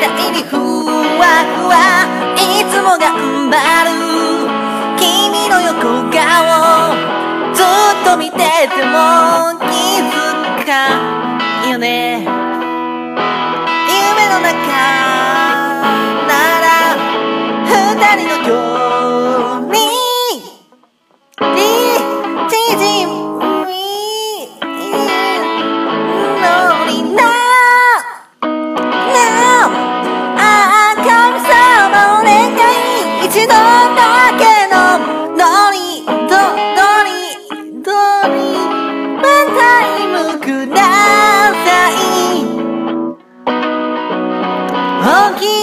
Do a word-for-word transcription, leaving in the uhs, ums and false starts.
たいにふわふわいつも頑張る君の横顔ずっと見てても気づかんよね夢の中なら二人の距離縮みのになああ神様お願い一度だけのノリドドリドリワンタイムください大きい